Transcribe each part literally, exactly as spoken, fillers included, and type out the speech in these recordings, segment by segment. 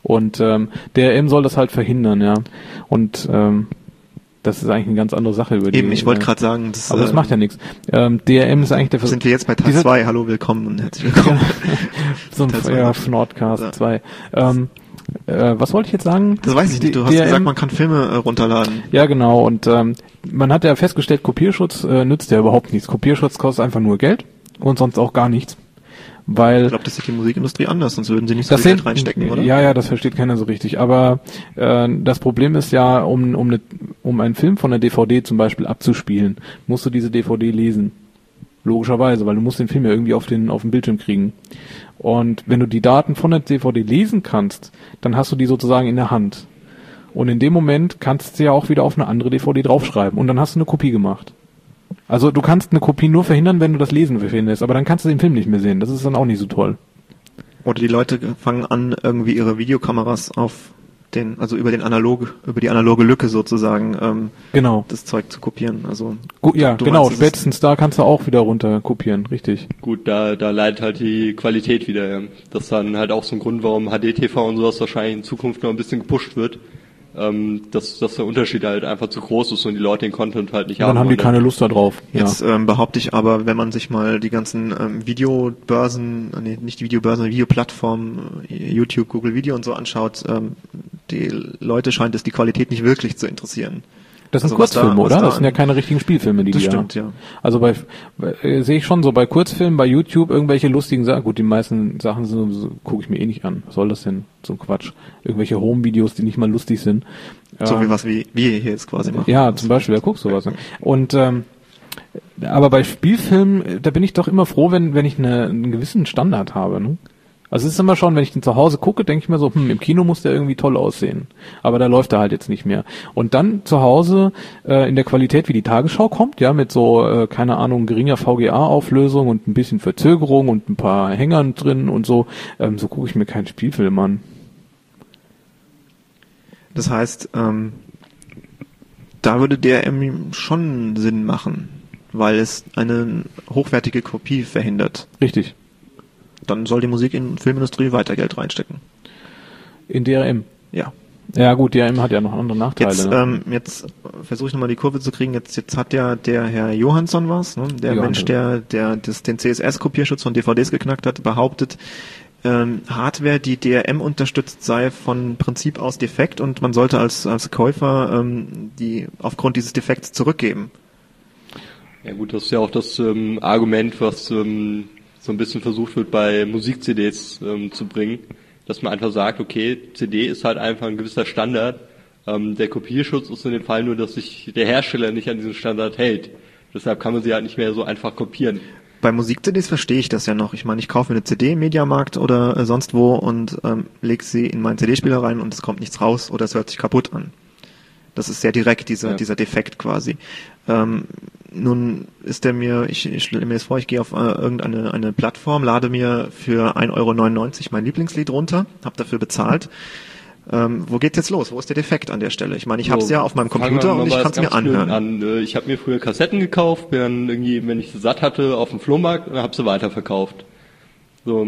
Und ähm, D R M soll das halt verhindern, ja. Und ähm, das ist eigentlich eine ganz andere Sache über die. Eben, ich wollte gerade sagen, das, aber das ähm, macht ja nichts. Ähm, D R M ist eigentlich der Versuch. Sind wir jetzt bei Teil zwei? Hallo, willkommen und herzlich willkommen. so ein ja, Nordcast zwei. Ähm, äh, was wollte ich jetzt sagen? Das weiß ich nicht. Du hast D R M gesagt, man kann Filme äh, runterladen. Ja, genau. Und ähm, man hat ja festgestellt, Kopierschutz äh, nützt ja überhaupt nichts. Kopierschutz kostet einfach nur Geld und sonst auch gar nichts. Weil ich glaube, das sieht die Musikindustrie anders, sonst würden sie nicht so viel Geld reinstecken, oder? Ja, ja, das versteht keiner so richtig. Aber äh, das Problem ist ja, um um, eine, um einen Film von der D V D zum Beispiel abzuspielen, musst du diese D V D lesen. Logischerweise, weil du musst den Film ja irgendwie auf den auf den Bildschirm kriegen. Und wenn du die Daten von der D V D lesen kannst, dann hast du die sozusagen in der Hand. Und in dem Moment kannst du ja auch wieder auf eine andere D V D draufschreiben. Und dann hast du eine Kopie gemacht. Also du kannst eine Kopie nur verhindern, wenn du das Lesen verhinderst, aber dann kannst du den Film nicht mehr sehen. Das ist dann auch nicht so toll. Oder die Leute fangen an, irgendwie ihre Videokameras auf den, also über den analog, über die analoge Lücke sozusagen, ähm, genau, das Zeug zu kopieren. Also Gut, ja, genau. Meinst, spätestens da kannst du auch wieder runter kopieren, richtig. Gut, da da leidet halt die Qualität wieder. Ja. Das ist dann halt auch so ein Grund, warum H D T V und sowas wahrscheinlich in Zukunft noch ein bisschen gepusht wird. Ähm, dass, dass der Unterschied halt einfach zu groß ist und die Leute den Content halt nicht haben. Dann haben die keine Lust da drauf. Jetzt ja. ähm, behaupte ich aber, wenn man sich mal die ganzen ähm, Videobörsen, nee, nicht die Videobörsen, Videoplattformen, YouTube, Google Video und so anschaut, ähm, die Leute scheint es die Qualität nicht wirklich zu interessieren. Das sind also Kurzfilme, da, oder? Da das sind ja keine richtigen Spielfilme, die das die stimmt, ja. ja. Also bei, bei sehe ich schon so bei Kurzfilmen, bei YouTube irgendwelche lustigen Sachen. Gut, die meisten Sachen sind, so, gucke ich mir eh nicht an. Was soll das denn? So ein Quatsch. Irgendwelche Home-Videos, die nicht mal lustig sind. So ähm, wie was wie wir hier jetzt quasi machen. Ja, zum Beispiel, wer guckt sowas. Und ähm, aber bei Spielfilmen, da bin ich doch immer froh, wenn wenn ich eine, einen gewissen Standard habe, ne? Also es ist immer schon, wenn ich den zu Hause gucke, denke ich mir so, hm, im Kino muss der irgendwie toll aussehen. Aber da läuft er halt jetzt nicht mehr. Und dann zu Hause äh, in der Qualität, wie die Tagesschau kommt, ja, mit so, äh, keine Ahnung, geringer V G A-Auflösung und ein bisschen Verzögerung und ein paar Hängern drin und so, ähm, so gucke ich mir keinen Spielfilm an. Das heißt, ähm, da würde D R M schon Sinn machen, weil es eine hochwertige Kopie verhindert. Richtig. Dann soll die Musik in Filmindustrie weiter Geld reinstecken. In D R M? Ja. Ja gut, D R M hat ja noch andere Nachteile. Jetzt, ne? ähm, jetzt versuche ich nochmal die Kurve zu kriegen. Jetzt, jetzt hat ja der Herr Johansson was, ne? der Johansson. Mensch, der, der das, den C S S-Kopierschutz von D V Ds geknackt hat, behauptet, ähm, Hardware, die D R M unterstützt, sei von Prinzip aus defekt und man sollte als, als Käufer ähm, die aufgrund dieses Defekts zurückgeben. Ja gut, das ist ja auch das ähm, Argument, was ähm, so ein bisschen versucht wird, bei Musik-C Ds ähm, zu bringen, dass man einfach sagt, okay, C D ist halt einfach ein gewisser Standard. Ähm, der Kopierschutz ist in dem Fall nur, dass sich der Hersteller nicht an diesen Standard hält. Deshalb kann man sie halt nicht mehr so einfach kopieren. Bei Musik-C Ds verstehe ich das ja noch. Ich meine, ich kaufe mir eine C D im Mediamarkt oder äh, sonst wo und ähm, lege sie in meinen C D-Spieler rein und es kommt nichts raus oder es hört sich kaputt an. Das ist sehr direkt, dieser, ja. dieser Defekt quasi. Ähm, nun ist der mir, ich, ich stelle mir jetzt vor, ich gehe auf äh, irgendeine eine Plattform, lade mir für ein Euro neunundneunzig mein Lieblingslied runter, habe dafür bezahlt. Ähm, wo geht's jetzt los? Wo ist der Defekt an der Stelle? Ich meine, ich so, habe es ja auf meinem Computer und ich kann es mir anhören. An. Ich habe mir früher Kassetten gekauft, bin dann irgendwie, wenn ich sie satt hatte, auf dem Flohmarkt und habe sie weiterverkauft. So,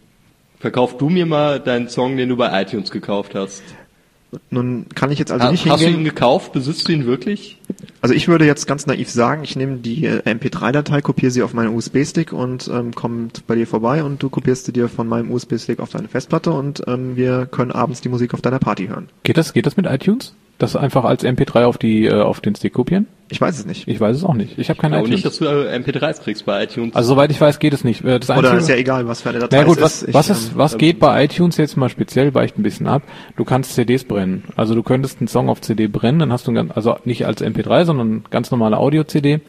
verkauf du mir mal deinen Song, den du bei iTunes gekauft hast. Nun kann ich jetzt also ha, nicht hast hingehen. Hast du ihn gekauft? Besitzt du ihn wirklich? Also ich würde jetzt ganz naiv sagen, ich nehme die äh, M P drei Datei, kopiere sie auf meinen U S B-Stick und ähm, kommt bei dir vorbei und du kopierst sie dir von meinem U S B-Stick auf deine Festplatte und ähm, wir können abends die Musik auf deiner Party hören. Geht das, geht das mit iTunes? Das einfach als M P drei auf die äh, auf den Stick kopieren? Ich weiß es nicht. Ich weiß es auch nicht. Ich habe keine iTunes. Auch nicht, dass du äh, M P dreis kriegst bei iTunes. Also soweit ich weiß, geht es nicht. Das Oder ist ja egal, was für eine Datei Na gut, es was, ist. was, ich, ist, was ähm, geht bei iTunes jetzt mal speziell, weicht ein bisschen ab. Du kannst C Ds brennen. Also du könntest einen Song auf C D brennen, dann hast du einen, also nicht als M P drei, sondern ganz normale Audio-C D.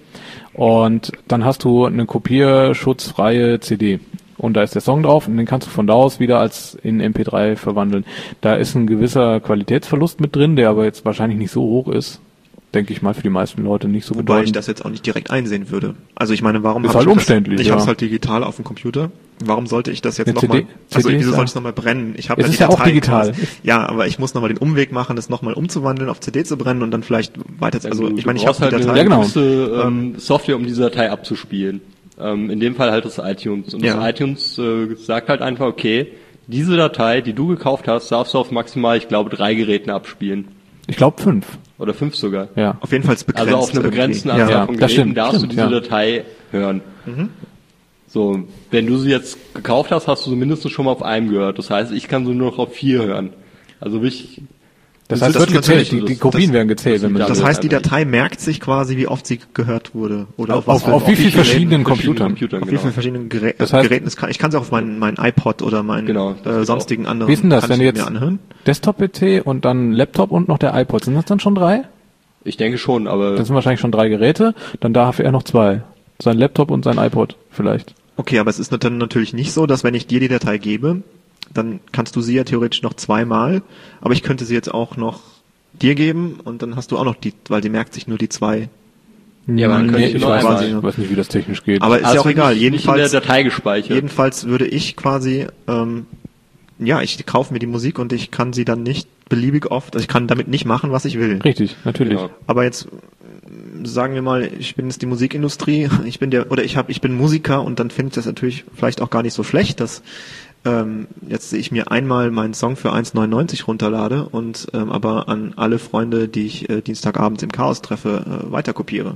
Und dann hast du eine kopierschutzfreie C D. Und da ist der Song drauf und den kannst du von da aus wieder als in M P drei verwandeln. Da ist ein gewisser Qualitätsverlust mit drin, der aber jetzt wahrscheinlich nicht so hoch ist. Denke ich mal, für die meisten Leute nicht so Wobei bedeutend. ich das jetzt auch nicht direkt einsehen würde. Also ich meine, warum ist habe halt ich umständlich, das? Ich ja. habe es halt digital auf dem Computer. Warum sollte ich das jetzt nochmal? Also C D wieso ja. soll ich es nochmal brennen? Ich habe es ja ist die ja Datei auch digital. Quasi. Ja, aber ich muss nochmal den Umweg machen, das nochmal umzuwandeln, auf C D zu brennen und dann vielleicht weiter. Also du, ich meine, ich habe habe halt die Datei. eine ja, genau. gewisse ähm, Software, um diese Datei abzuspielen. Ähm, in dem Fall halt das iTunes. Und ja. das iTunes äh, sagt halt einfach, okay, diese Datei, die du gekauft hast, darfst du auf maximal, ich glaube, drei Geräten abspielen. Ich glaube fünf. Oder fünf sogar. Ja. Auf jeden Fall begrenzt. Also auf einer begrenzten irgendwie. Anzahl Ja, von das Geräten stimmt, darfst stimmt, du diese ja. Datei hören. Mhm. So, wenn du sie jetzt gekauft hast, hast du sie mindestens schon mal auf einem gehört. Das heißt, ich kann sie nur noch auf vier hören. Also ich... Das Das heißt, ist es wird gezählt, natürlich- die, die das- Kopien das- werden gezählt. Wenn man Das so- heißt, die Datei merkt sich quasi, wie oft sie gehört wurde. Oder auf, was auf, für- auf wie vielen Geräten, verschiedenen verschiedenen Computern. Computern auf wie genau. vielen verschiedenen Gerä Das heißt- Geräten es kann. Ich kann es auch auf meinen mein iPod oder meinen Genau, das äh, geht sonstigen anderen Wie ist denn das, kann wenn du ich jetzt mir anhören. Desktop-P C und dann Laptop und noch der iPod, sind das dann schon drei? Ich denke schon, aber... Das sind wahrscheinlich schon drei Geräte, dann darf er noch zwei. Sein Laptop und sein iPod vielleicht. Okay, aber es ist dann natürlich nicht so, dass wenn ich dir die Datei gebe, dann kannst du sie ja theoretisch noch zweimal, aber ich könnte sie jetzt auch noch dir geben und dann hast du auch noch die, weil sie merkt sich nur die zwei. Ja, aber dann könnte ich ich nur weiß einmal- nicht, ich weiß nicht, wie das technisch geht. Aber ist Also ja auch es wird egal. nicht- Jedenfalls, nicht in der Datei gespeichert. jedenfalls würde ich quasi, ähm, ja, ich kaufe mir die Musik und ich kann sie dann nicht beliebig oft, also ich kann damit nicht machen, was ich will. Richtig, natürlich. Genau. Aber jetzt sagen wir mal, ich bin jetzt die Musikindustrie, ich bin der oder ich habe ich bin Musiker und dann finde ich das natürlich vielleicht auch gar nicht so schlecht, dass ähm, jetzt ich mir einmal meinen Song für eins neunundneunzig runterlade und ähm, aber an alle Freunde, die ich äh, Dienstagabends im Chaos treffe, äh, weiterkopiere.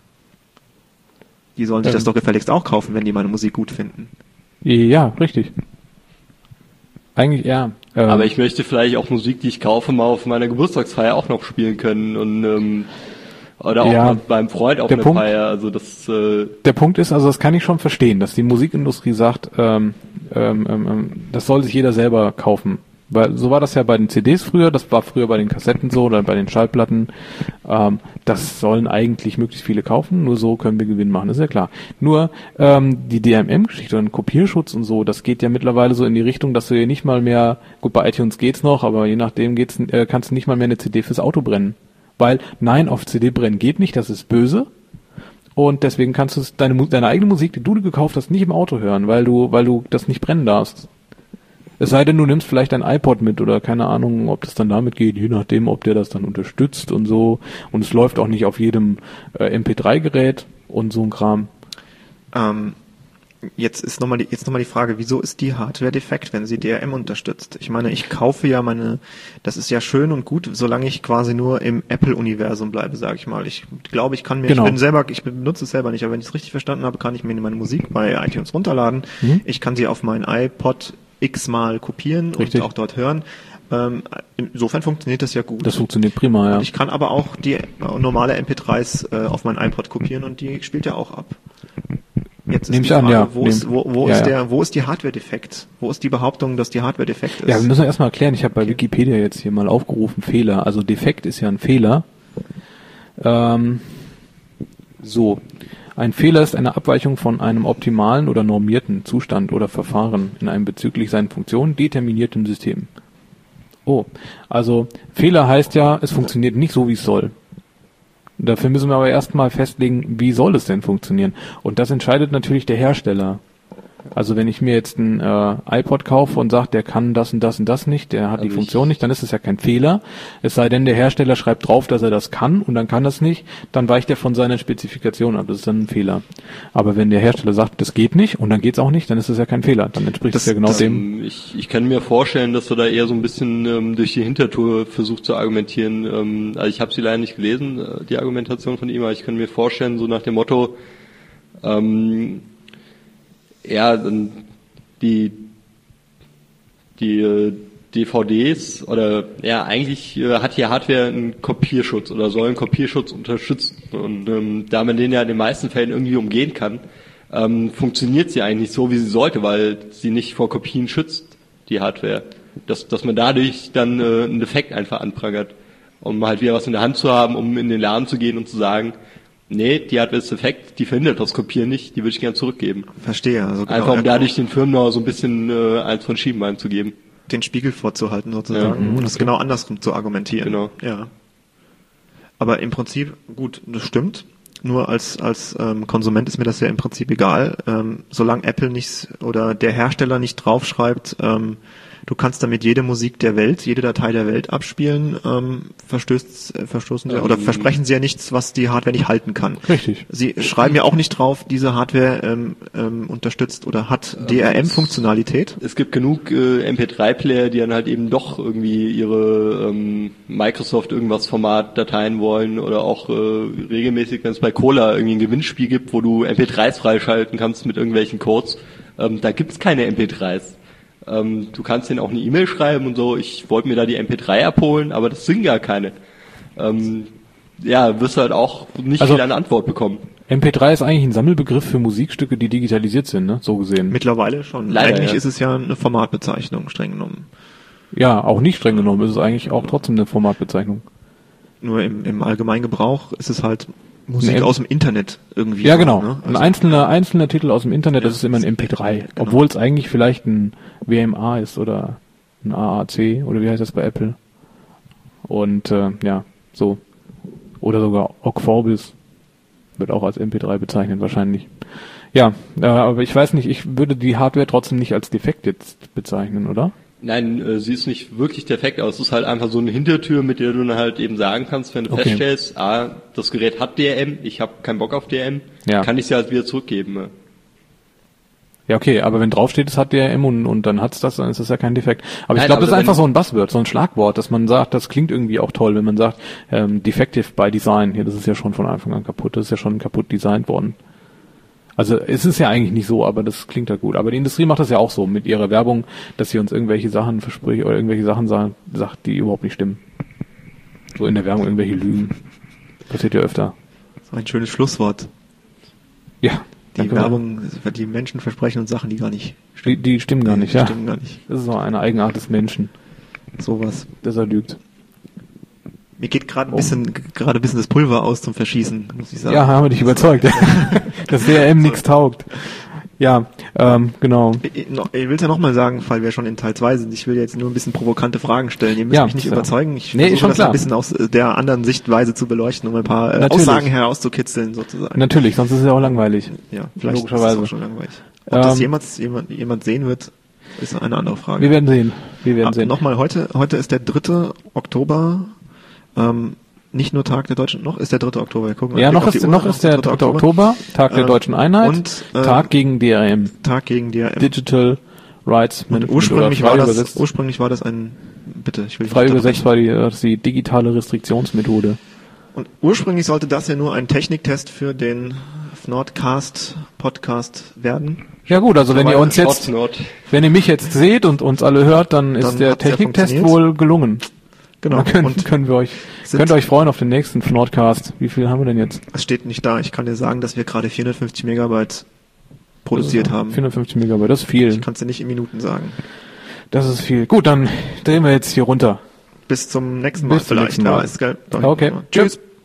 Die sollen sich Ähm. das doch gefälligst auch kaufen, wenn die meine Musik gut finden. Ja, richtig. Eigentlich, ja. Ähm, Aber ich möchte vielleicht auch Musik, die ich kaufe, mal auf meiner Geburtstagsfeier auch noch spielen können und ähm, oder auch Ja, mal beim Freund auf der einer Punkt- Feier. Also das äh, Der Punkt ist, also das kann ich schon verstehen, dass die Musikindustrie sagt, ähm, ähm, ähm, das soll sich jeder selber kaufen. Weil so war das ja bei den C Ds früher, das war früher bei den Kassetten so oder bei den Schallplatten. Ähm, das sollen eigentlich möglichst viele kaufen, nur so können wir Gewinn machen, ist ja klar. Nur ähm, die D R M-Geschichte und Kopierschutz und so, das geht ja mittlerweile so in die Richtung, dass du ja nicht mal mehr, gut bei iTunes geht's noch, aber je nachdem geht's, äh, kannst du nicht mal mehr eine C D fürs Auto brennen. Weil, nein, auf C D brennen geht nicht, das ist böse. Und deswegen kannst du deine, Mu- deine eigene Musik, die du dir gekauft hast, nicht im Auto hören, weil du, weil du das nicht brennen darfst. Es sei denn, du nimmst vielleicht ein iPod mit oder keine Ahnung, ob das dann damit geht, je nachdem, ob der das dann unterstützt und so. Und es läuft auch nicht auf jedem äh, M P drei Gerät und so ein Kram. Ähm, jetzt ist nochmal die, jetzt noch mal die Frage, wieso ist die Hardware defekt, wenn sie D R M unterstützt? Ich meine, ich kaufe ja meine, das ist ja schön und gut, solange ich quasi nur im Apple-Universum bleibe, sage ich mal. Ich glaube, ich kann mir, Genau. ich bin selber, ich benutze es selber nicht, aber wenn ich es richtig verstanden habe, kann ich mir meine Musik bei iTunes runterladen. Mhm. Ich kann sie auf mein iPod x-mal kopieren Richtig. und auch dort hören. Ähm, insofern funktioniert das ja gut. Das funktioniert prima, ja. Und ich kann aber auch die äh, normale M P dreis äh, auf mein iPod kopieren und die spielt ja auch ab. Jetzt ist Nehm die ich an, Frage, ja. wo, ist, Nehm- wo, wo, ja, ist ja. der, wo ist die Hardware defekt? Wo ist die Behauptung, dass die Hardware defekt ist? Ja, wir müssen erstmal erklären, ich habe bei Wikipedia jetzt hier mal aufgerufen, Fehler. Also defekt ist ja ein Fehler. Ähm, so. Ein Fehler ist eine Abweichung von einem optimalen oder normierten Zustand oder Verfahren in einem bezüglich seinen Funktionen determinierten System. Oh, also Fehler heißt ja, es funktioniert nicht so, wie es soll. Dafür müssen wir aber erstmal festlegen, wie soll es denn funktionieren? Und das entscheidet natürlich der Hersteller. Also wenn ich mir jetzt ein äh, iPod kaufe und sage, der kann das und das und das nicht, der hat Also die Funktion nicht, dann ist es ja kein Fehler. Es sei denn, der Hersteller schreibt drauf, dass er das kann und dann kann das nicht, dann weicht er von seiner Spezifikation ab. Das ist dann ein Fehler. Aber wenn der Hersteller sagt, das geht nicht und dann geht's auch nicht, dann ist es ja kein Fehler. Dann entspricht Das- es ja genau das- dem. Ich, ich kann mir vorstellen, dass er da eher so ein bisschen ähm, durch die Hintertour versucht zu argumentieren. Ähm, also ich habe sie leider nicht gelesen, äh, die Argumentation von ihm, aber ich kann mir vorstellen, so nach dem Motto, ähm, ja, dann die die äh, D V Ds oder ja, eigentlich äh, hat hier Hardware einen Kopierschutz oder soll einen Kopierschutz unterstützen. Und ähm, da man den ja in den meisten Fällen irgendwie umgehen kann, ähm, funktioniert sie eigentlich nicht so, wie sie sollte, weil sie nicht vor Kopien schützt, die Hardware. Dass, dass man dadurch dann äh, einen Defekt einfach anprangert, um halt wieder was in der Hand zu haben, um in den Laden zu gehen und zu sagen, nee, die Hardware ist defekt, die verhindert das Kopieren nicht, die würde ich gerne zurückgeben. Verstehe. Also genau, Einfach um ja, dadurch den Firmen noch so ein bisschen äh, eins von Schienbein zu geben. den Spiegel vorzuhalten sozusagen Ja, und das genau andersrum zu argumentieren. Genau. Ja. Aber im Prinzip, gut, das stimmt. Nur als als ähm, Konsument ist mir das ja im Prinzip egal, ähm, solange Apple nicht oder der Hersteller nicht draufschreibt, ähm, du kannst damit jede Musik der Welt, jede Datei der Welt abspielen, ähm, verstößt, äh, verstoßen sie, ähm, oder versprechen sie ja nichts, was die Hardware nicht halten kann. Richtig. Sie schreiben ja auch nicht drauf, diese Hardware ähm, ähm, unterstützt oder hat D R M-Funktionalität. Es gibt genug äh, M P drei Player, die dann halt eben doch irgendwie ihre ähm, Microsoft irgendwas Format-Dateien wollen oder auch äh, regelmäßig, wenn es bei Cola irgendwie ein Gewinnspiel gibt, wo du M P dreis freischalten kannst mit irgendwelchen Codes. Ähm, da gibt's keine M P dreis. Ähm, du kannst denen auch eine E-Mail schreiben und so, ich wollte mir da die M P drei abholen, aber das sind gar keine. Ähm, ja, wirst du halt auch nicht also, viel an Antwort bekommen. M P drei ist eigentlich ein Sammelbegriff für Musikstücke, die digitalisiert sind, ne? So gesehen. Mittlerweile schon. Leider, eigentlich ja. ist es ja eine Formatbezeichnung, streng genommen. Ja, auch nicht streng genommen, ist es eigentlich auch trotzdem eine Formatbezeichnung. Nur im, im Allgemeingebrauch ist es halt Musik Nee. aus dem Internet irgendwie. Ja, genau. Ne? Ein einzelner, einzelner Titel aus dem Internet, Ja, das ist immer ein M P drei. genau. Obwohl es eigentlich vielleicht ein W M A ist oder ein A A C oder wie heißt das bei Apple. Und äh, ja, so. Oder sogar O G Vorbis wird auch als M P drei bezeichnet wahrscheinlich. Ja, äh, aber ich weiß nicht, ich würde die Hardware trotzdem nicht als defekt jetzt bezeichnen, oder? Nein, äh, sie ist nicht wirklich defekt, aber es ist halt einfach so eine Hintertür, mit der du dann halt eben sagen kannst, wenn du Okay. feststellst, ah, das Gerät hat D R M, ich habe keinen Bock auf D R M, Ja. kann ich sie halt wieder zurückgeben. Ne? Ja, okay, aber wenn draufsteht, es hat D R M und, und dann hat's das, dann ist das ja kein Defekt. Aber ich Nein, glaube, das ist aber einfach wenn- so ein Buzzword, so ein Schlagwort, dass man sagt, das klingt irgendwie auch toll, wenn man sagt, ähm, defective by design. Ja, das ist ja schon von Anfang an kaputt, das ist ja schon kaputt designt worden. Also es ist ja eigentlich nicht so, aber das klingt ja gut. Aber die Industrie macht das ja auch so mit ihrer Werbung, dass sie uns irgendwelche Sachen verspricht oder irgendwelche Sachen sagen, sagt, die überhaupt nicht stimmen. So in der Werbung irgendwelche Lügen. Passiert ja öfter. So ein schönes Schlusswort. Ja. Die danke. Werbung, die Menschen versprechen uns Sachen, die gar nicht Die, die stimmen gar nicht, die ja. stimmen gar nicht. Das ist so eine Eigenart des Menschen, Sowas. dass er lügt. Mir geht gerade ein Oh. bisschen, gerade ein bisschen das Pulver aus zum Verschießen, muss ich sagen. Ja, haben wir dich überzeugt, dass D R M nichts taugt. Ja, ähm, genau. Ich, noch- ich will es ja nochmal sagen, weil wir schon in Teil zwei sind. Ich will jetzt nur ein bisschen provokante Fragen stellen. Ihr müsst Ja, mich nicht so. überzeugen. Ich Nee, ist versuche schon das klar. ein bisschen aus äh, der anderen Sichtweise zu beleuchten, um ein paar äh, Natürlich. Aussagen herauszukitzeln, sozusagen. Natürlich, sonst ist es ja auch langweilig. Ja, vielleicht Logischerweise. ist es auch schon langweilig. Ob das Ähm, jemals jemand, jemand sehen wird, ist eine andere Frage. Wir werden sehen. Wir werden Ab- sehen. Nochmal, heute, heute ist der dritte Oktober, ähm, nicht nur Tag der Deutschen, noch ist der dritte Oktober. Wir gucken Ja, mal noch auf ist, die Uhr, noch ist der dritte Oktober, Tag der Ähm, Deutschen Einheit, und, äh, Tag gegen D R M, Tag gegen D R M. Digital Rights Und Management, ursprünglich oder frei war das, übersetzt, ursprünglich war das ein, bitte, ich will frei nicht übersetzt unterbrechen. war die, das die digitale Restriktionsmethode. Und ursprünglich sollte das ja nur ein Techniktest für den Nordcast Podcast werden. Ja gut, also wenn ihr uns jetzt, Shortnot. wenn ihr mich jetzt seht und uns alle hört, dann ist Dann der hat's ja Techniktest funktioniert. wohl gelungen. Genau. Dann können, Und können wir euch, sind- könnt ihr euch freuen auf den nächsten Nordcast. Wie viel haben wir denn jetzt? es steht nicht da. Ich kann dir sagen, dass wir gerade vierhundertfünfzig Megabyte produziert haben. vierhundertfünfzig Megabyte, das ist viel. Ich kann es dir nicht in Minuten sagen. Das ist viel. Gut, dann drehen wir jetzt hier runter. Bis zum nächsten Mal Bis zum vielleicht. nächsten Mal. Ja, ist geil. Okay. Tschüss.